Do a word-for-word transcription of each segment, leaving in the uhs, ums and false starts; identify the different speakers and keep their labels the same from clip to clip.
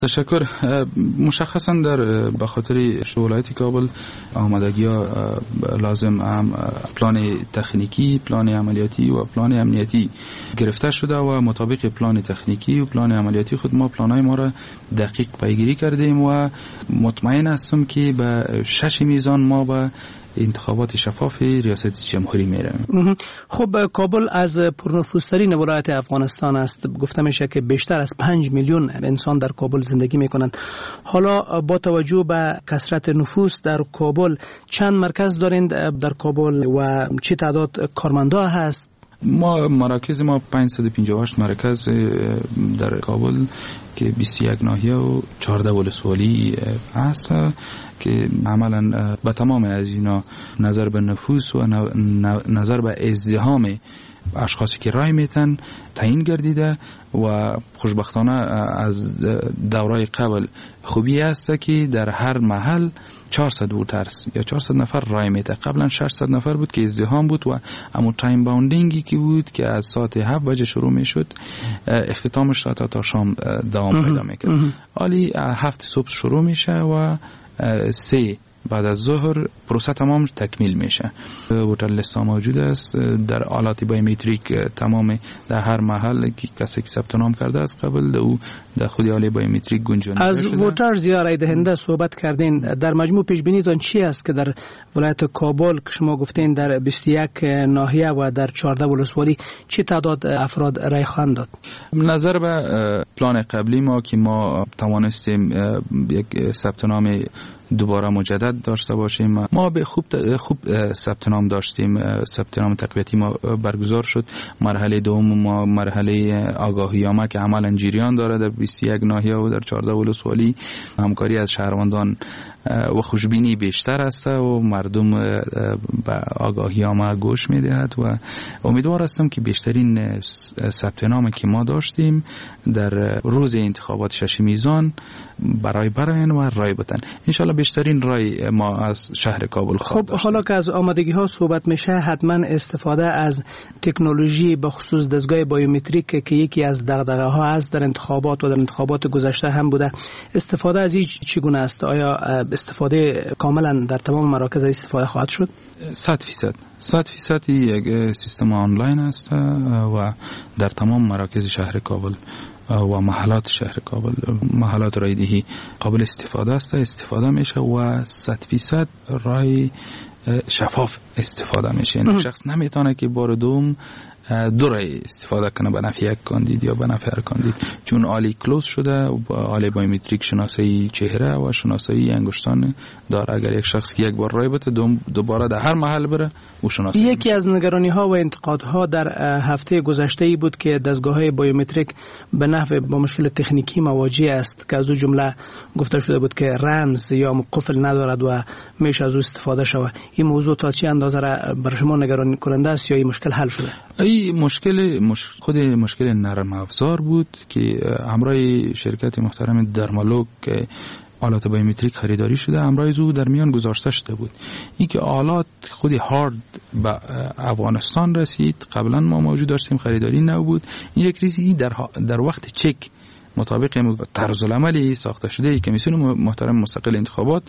Speaker 1: تشکر. مشخصا در به خاطر ولایت کابل آمادگی ها لازم هم پلان تکنیکی، پلان عملیاتی و پلان امنیتی گرفته شده و مطابق پلان تکنیکی و پلان عملیاتی خود ما پلانای ما را دقیق پیگیری کردیم و مطمئن هستم که به شش میزان ما به انتخابات شفاف ریاست جمهوری میره.
Speaker 2: خب کابل از پرنفوذترین ولایت افغانستان است. گفته میشه که بیشتر از پنج میلیون انسان در کابل زندگی میکنند. حالا با توجه به کثرت نفوس در کابل چند مرکز دارند در کابل و چه تعداد کارمندا هست؟
Speaker 1: ما مراکز ما پانصد و پنجاه و هشت مرکز در کابل که بیست و یک ناحیه و چهارده ولسوالی هست که عملا به تمام از اینا نظر به نفوس و نظر به ازدحام اشخاصی که رای میتن تعیین گردیده و خوشبختانه از دورای قبل خوبی است که در هر محل چهارصد ووتر یا چهارصد نفر رای میده. قبلا ششصد نفر بود که ازدحام بود و اما تایم باوندینگی که بود که از ساعت هفت بجه شروع میشد اختتامش تا تا شام دوام پیدا میکرد. حالی هفت صبح شروع میشه و سه بعد از ظهر پروسه تمام تکمیل میشه. ووتر لیست موجود است در آلات بایومتریک تمام در هر محل که کسی که ثبت نام کرده از قبل او در خود آله بایومتریک گنجانیده
Speaker 2: از
Speaker 1: شده.
Speaker 2: ووتر یا رای دهنده صحبت کردین. در مجموع پیش بینیتون چی است که در ولایت کابل که شما گفتین در بیست و یک ناحیه و در چهارده ولسوالی چه تعداد افراد رای خواهند داد؟
Speaker 1: نظر به پلان قبلی ما که ما توانستیم یک ثبت نام دوباره مجدد داشته باشیم، ما به خوب خوب ثبت نام داشتیم. ثبت نام تقویتی ما برگزار شد. مرحله دوم ما مرحله آگاهی‌نامه که عملاً جریان داره در بیست و یک ناحیه و در چهارده ولسوالی همکاری از شهروندان و خوشبینی بیشتر است و مردم به آگاهی‌نامه گوش می‌دهد و امیدوار هستم که بیشترین ثبت نامی که ما داشتیم در روز انتخابات شش میزان برای براین و رای بتن. انشالله بیشترین رای ما از شهر کابل خواهد
Speaker 2: خب حالا که از آمادگی ها صحبت میشه، حتما استفاده از تکنولوژی به خصوص دستگاه بایومتریک که یکی از دغدغه ها است در انتخابات و در انتخابات گذشته هم بوده، استفاده از این چگونه است؟ آیا استفاده کاملا در تمام مراکز استفاده خواهد شد؟
Speaker 1: صد فیصد صد فیصد یک سیستم آنلاین است و در تمام مراکز شهر کابل و محلات شهر کابل، محلات رایدهی قابل استفاده است، استفاده میشه و صد فیصد رای شفاف استفاده میشه. یعنی شخص نمیتونه که بار دوم دو رای استفاده کنه به نفع یک کاندید یا به نفع هر کاندید، چون آلی کلوز شده و آلی بایومتریک شناسایی چهره و شناسایی انگشتان داره. اگر یک شخص که یک بار رای بده دوباره در هر محل بره او شناسایی.
Speaker 2: یکی از نگرانی ها و انتقادها در هفته گذشته ای بود که دستگاه های بایومتریک به نحو با مشکل تکنیکی مواجه است که از او جمله گفته شده بود که رمز یا قفل ندارد و میشه از او استفاده شود. این موضوع تا چه اندازه برای شما نگران کننده است یا این مشکل حل شده؟
Speaker 1: ای مشکل مش... خود مشکل نرم افزار بود که همراه شرکت محترم درمالوگ که آلات بایومتریک خریداری شده همراه او در میان گذاشته شده بود. این که آلات خود هارد به افغانستان رسید، قبلا ما موجود داشتیم خریداری نبود. این یک ریزی در, در وقت چک مطابق طرز العملی ساخته شده کمیسیون محترم مستقل انتخابات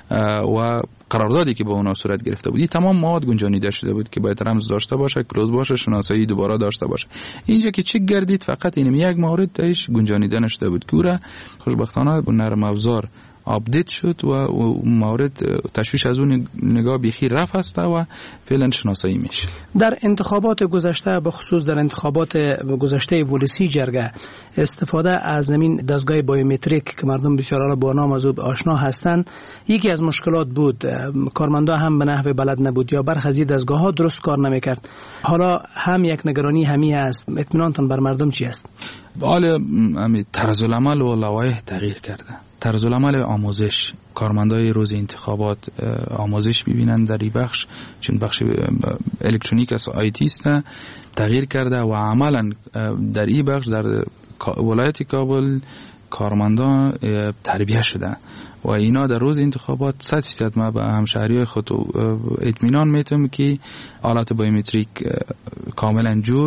Speaker 1: و قراردادی که با اونا صورت گرفته بود، تمام مواد گنجانیده شده بود که باید رمز داشته باشه، کلوز باشه، شناسایی دوباره داشته باشه. اینجا که چک گردید فقط اینم یک مورد تاش گنجانیده نشده بود که اون خوشبختانه با نرم افزار آپدیت شد و مورد تشویش از اون نگاه بیخی رفت است و فعلا شناسایی میشه.
Speaker 2: در انتخابات گذشته به خصوص در انتخابات گذشته ولسی جرگه استفاده از زمین دستگاه بایومتریک که مردم بسیار با نام از او آشنا هستند یکی از مشکلات بود. کارمندا هم به نحو بلد نبود یا برخی از دستگاه ها درست کار نمیکرد. حالا هم یک نگرانی همی است. اطمینانتون بر مردم چی است؟
Speaker 1: حالا همین طرز العمل و لوایح تغییر کرده. طرز العمل آموزش، کارمندای روز انتخابات آموزش می‌بینند در این بخش، چون بخش الکترونیک است آی تی است، تغییر کرده و عملاً در این بخش در ولایت کابل کارمندان تربیت شده و اینا در روز انتخابات صد فیصد ما به همشهریای خود اطمینان میتونم که آلات بایومتریک کاملا جور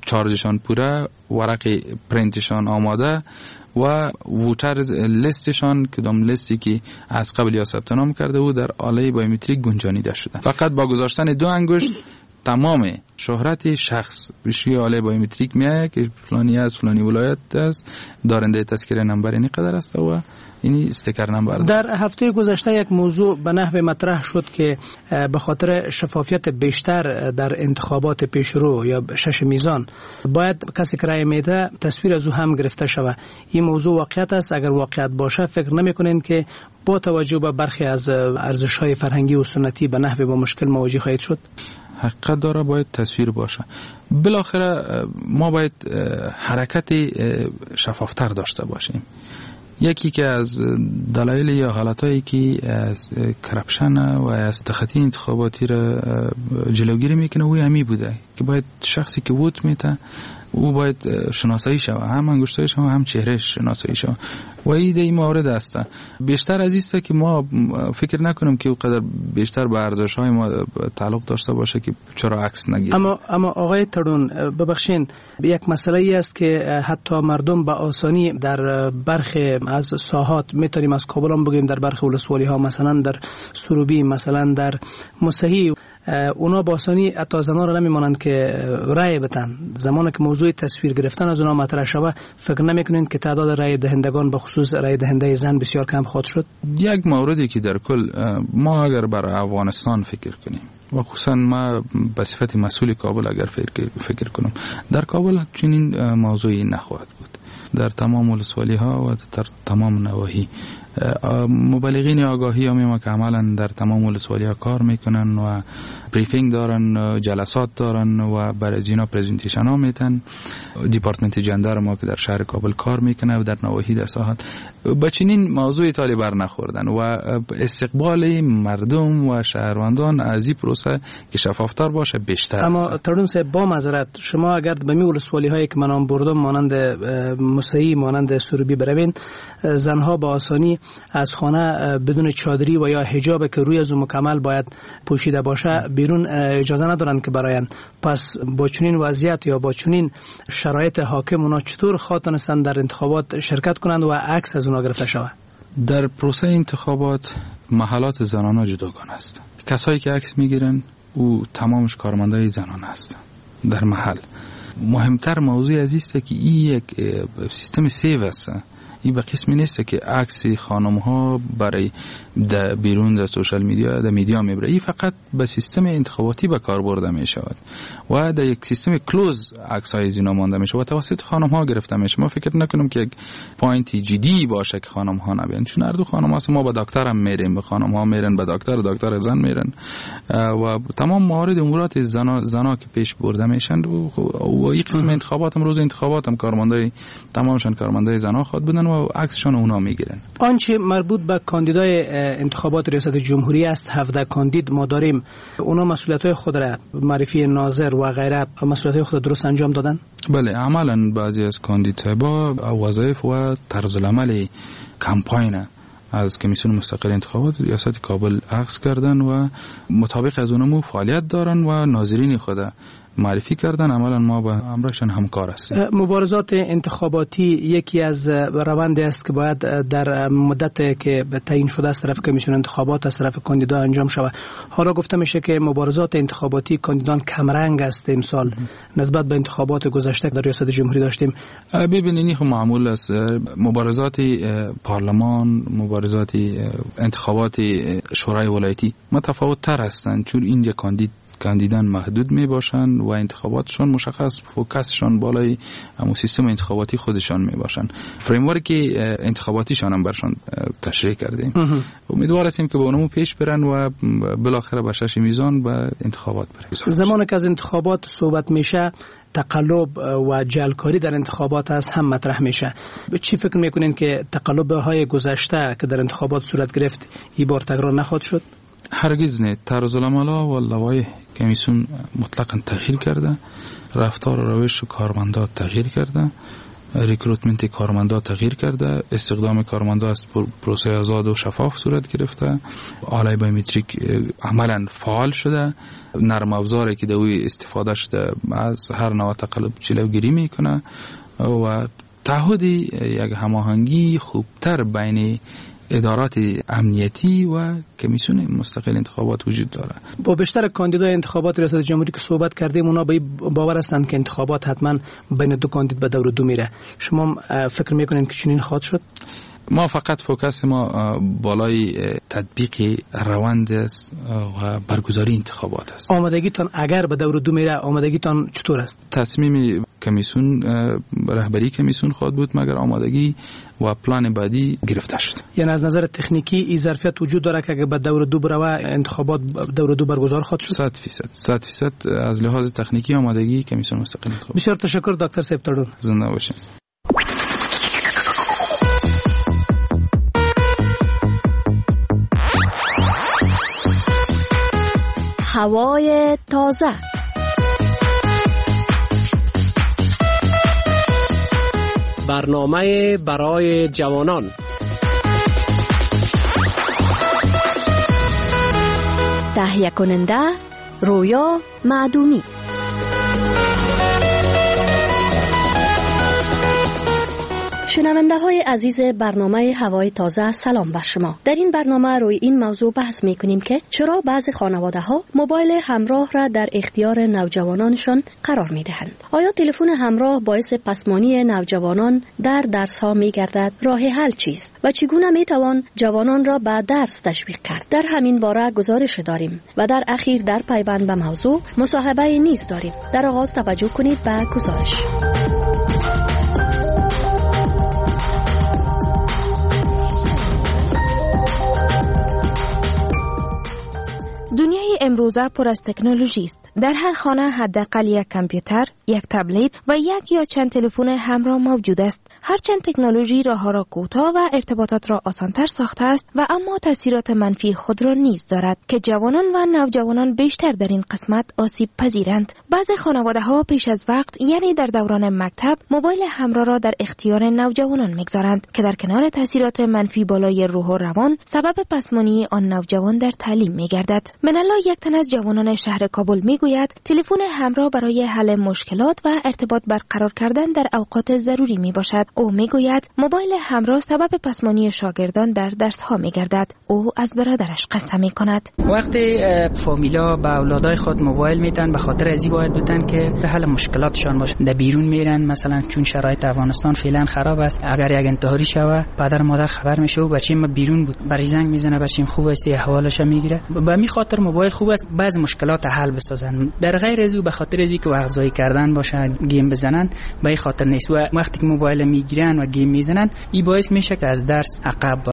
Speaker 1: چارجشان پوره، ورق پرینتشان آماده و ووتر لیستشان کدام لیستی که از قبل یا ثبت نام کرده بود در آله بایومتریک گنجانیده شده. فقط با گذاشتن دو انگشت تمام شهرت شخص بشی آله بایومتریک میایه که فلانی از فلانی ولایت است، دارنده تذکره نمبر اینی قدر است و اینی استیکر نمبر.
Speaker 2: در هفته گذشته یک موضوع به نحو مطرح شد که به خاطر شفافیت بیشتر در انتخابات پیشرو یا شش میزان باید کسی که رای میده تصویر از او هم گرفته شود. این موضوع واقعیت است؟ اگر واقعیت باشه فکر نمیکنین که با توجه به برخی از ارزش‌های فرهنگی و سنتی به نحو با مشکل مواجه خواهید شد؟
Speaker 1: حقیقت داره، باید تصویر باشه. بالاخره ما باید حرکت شفافتر داشته باشیم. یکی که از دلایل یا حالتایی که از کرپشن و از تخطی انتخاباتی را جلوگیری میکنه و همی بوده که باید شخصی که ووت میده او باید شناسایی شود، هم انگشتایش هم هم چهرهش شناسایی شود و این این مورد است. بیشتر از ایسته که ما فکر نکنیم که اونقدر بیشتر به ارزش‌های ما تعلق داشته باشه که چرا عکس نگیریم.
Speaker 2: اما اما آقای ترون ببخشین، یک مسئله ای است که حتی مردم به آسانی در برخی از ساحات میتونیم از کابل هم بگیم، در برخی ولسوالی ها مثلا در سروبی، مثلا در مسحی، اونا با آسانی حتی زنان را نمیمانند که رای بدن. زمانی که موضوع تصویر گرفتن از اونا مطرح شود فکر نمیکنین که تعداد رای دهندگان به خصوص رای دهنده زن بسیار کم خواهد شد؟ یک
Speaker 1: موردی که در کل ما اگر برای افغانستان فکر کنیم و خصوصا ما به صفت مسئول کابل اگر فکر, فکر کنم، در کابل چنین موضوعی نخواهد بود. در تمام ولسوالی ها و در تمام نواحی مبلغین آگاهی هم که عملا در تمام ولسوالی ها کار میکنن و بریفینگ دارن، جلسات دارن و برای اینا پرزنتیشن ها میتن. دیپارتمنت جندر ما که در شهر کابل کار میکنه و در نواحی در ساحات با چنین موضوعی تالی بر نخوردن و استقبال مردم و شهروندان از این پروسه که شفافتر باشه بیشتر.
Speaker 2: اما ترون صاحب با معذرت، شما اگر به می ولسوالی هایی که من نام بردم مانند مسحی، مانند سروبی بروین، زنها با آسانی از خانه بدون چادری و یا حجاب که روی از مکمل باید پوشیده باشه بیرون اجازه ندارند که براین. پس با چنین وضعیت یا با چنین شرایط حاکم اونا چطور خواهند در انتخابات شرکت کنند و عکس از اونا گرفته شود؟
Speaker 1: در پروسه انتخابات محلات زنانه جداگانه است. کسایی که عکس میگیرن او تمامش کارمندای زنانه است در محل. مهمتر موضوع از است که این یک سیستم سیو است. این به قسمی نیست که عکس خانم ها برای در بیرون در سوشال میدیا در میدیا میبره. این فقط به سیستم انتخاباتی به کار برده می شود و در یک سیستم کلوز عکس های زینا مانده می شود و توسط خانم ها گرفته می شود. ما فکر نکنم که یک پوینت جدی باشه که خانم ها نبین، چون هر دو خانم هاست. ما به دکتر هم میریم، به خانم ها میرن به دکتر، دکتر زن میرن و تمام موارد امورات زنا زنا که پیش برده میشن و این قسم انتخابات هم روز انتخابات هم کارمندای تمامشان کارمندای زنا خود بودن و عکسشون اونا میگیرن.
Speaker 2: آنچه مربوط به کاندیدای انتخابات ریاست جمهوری است، هفده کاندید ما داریم، اونا مسئولیت‌های خود را معرفی ناظر و غیره مسئولیت‌های خود درست انجام دادن؟
Speaker 1: بله، عملاً بعضی از کاندیدها با وظایف و طرز العمل کمپاین از کمیسیون مستقل انتخابات ریاست کابل عکس کردن و مطابق از اونمو فعالیت دارن و ناظرین خود معرفی کردن. عملا ما با امرشان همکار هستیم.
Speaker 2: مبارزات انتخاباتی یکی از روندی است که باید در مدت که تعیین شده از طرف کمیسیون انتخابات از طرف کاندیدا انجام شود. حالا گفته میشه که مبارزات انتخاباتی کاندیدان کمرنگ است امسال نسبت به انتخابات گذشته در ریاست جمهوری داشتیم.
Speaker 1: ببینید خب معمول است. مبارزات پارلمان، مبارزات انتخابات شورای ولایتی متفاوت تر هستند، چون اینجا کاندید کاندیدان محدود می باشند و انتخاباتشان مشخص، فوکسشان بالای همون سیستم انتخاباتی خودشان می باشند. فریمورک انتخاباتیشان هم برشان تشریح کردیم. امیدوار هستیم که با اونمو پیش برن و بالاخره به شش میزان به انتخابات برن.
Speaker 2: زمانی که از انتخابات صحبت میشه تقلب و جعلکاری در انتخابات هست هم مطرح میشه. چی فکر میکنین که تقلب‌های گذشته که در انتخابات صورت گرفت این بار تکرار نخواهد شد؟
Speaker 1: هرگز نه. طرز العمل و لوایح کمیسیون مطلقاً تغییر کرده، رفتار و روش کارمندا تغییر کرده ریکروتمنت کارمندا تغییر کرده، استخدام کارمندا از پروسه آزاد و شفاف صورت گرفته، آله بایومتریک عملا فعال شده، نرم افزاری که دوی استفاده شده از هر نوع تقلب جلوگیری میکنه و تعهد یک هماهنگی خوبتر بین ادارات امنیتی و کمیسیون مستقل انتخابات وجود داره.
Speaker 2: با بیشتر کاندیدای انتخابات ریاست جمهوری که صحبت کردیم اونا به باور هستند که انتخابات حتما بین دو کاندید به دور دو میره. شما فکر میکنین که چنین خواهد شد؟
Speaker 1: ما فقط فوکس ما بالای تطبیق روند است و برگزاری انتخابات است.
Speaker 2: آمادگیتان اگر به دور دو میره آمادگیتان چطور است؟
Speaker 1: تصمیم کمیسیون، رهبری کمیسیون خواهد بود مگر آمادگی و پلان بعدی گرفته شد.
Speaker 2: یعنی از نظر تکنیکی این ظرفیت وجود داره که به دور دو بروه انتخابات دور دو برگزار خواهد شد؟
Speaker 1: صد فیصد صد فیصد از لحاظ تکنیکی آمادگی کمیسیون مستقل انتخابات.
Speaker 2: بسیار تشکر دکتر سپتردون.
Speaker 1: زنده باشین.
Speaker 3: هوای تازه.
Speaker 4: برنامه برای جوانان.
Speaker 3: تهیه کننده رویا معدومی. شنونده های عزیز برنامه هوای تازه، سلام بر شما. در این برنامه روی این موضوع بحث می کنیم که چرا بعضی خانواده ها موبایل همراه را در اختیار نوجوانانشان قرار می دهند. آیا تلفن همراه باعث پسمانی نوجوانان در درس ها می گردد؟ راه حل چیست و چگونه می توان جوانان را به درس تشویق کرد؟ در همین باره گزارش داریم و در اخیر در پیوند به موضوع مصاحبه نیز داریم. در آغاز توجه کنید به گزارش.
Speaker 5: دنیای امروزه پر از تکنولوژی است. در هر خانه حداقل یک کامپیوتر، یک تبلت و یک یا چند تلفن همراه موجود است. هرچند تکنولوژی راه‌ها را کوتاه و ارتباطات را آسان‌تر ساخته است و اما تاثیرات منفی خود را نیز دارد که جوانان و نوجوانان بیشتر در این قسمت آسیب پذیرند. بعضی خانواده‌ها پیش از وقت، یعنی در دوران مکتب، موبایل همراه را در اختیار نوجوانان می‌گذارند که در کنار تاثیرات منفی بالای روح و روان سبب پسمانی آن نوجوان در تعلیم می‌گردد. منالا، یک تن از جوانان شهر کابل میگوید تلفن همراه برای حل مشکلات و ارتباط برقرار کردن در اوقات ضروری می باشد. او میگوید موبایل همراه سبب پسمانی شاگردان در درس ها می گردد. او از برادرش قصه می کند.
Speaker 6: وقتی فامیلا با اولادای خود موبایل میدن به خاطر ازی باید بودن که حل مشکلاتشان باشه. در بیرون میرن، مثلا چون شرایط افغانستان فعلا خراب است، اگر یک انتحاری شوه پدر مادر خبر میشه و بچه ما بیرون بود، برای زنگ میزنه بچه‌م خوب است، احوالش میگیره. به می خاطر موبایل خوب است بعض مشکلات حل بسازن. در غیر از او به خاطر ازی که وقت ضایع کردن باشه، گیم بزنن، به این خاطر نیست. و وقتی که موبایل میگیرن و گیم میزنن این باعث میشه که از درس عقب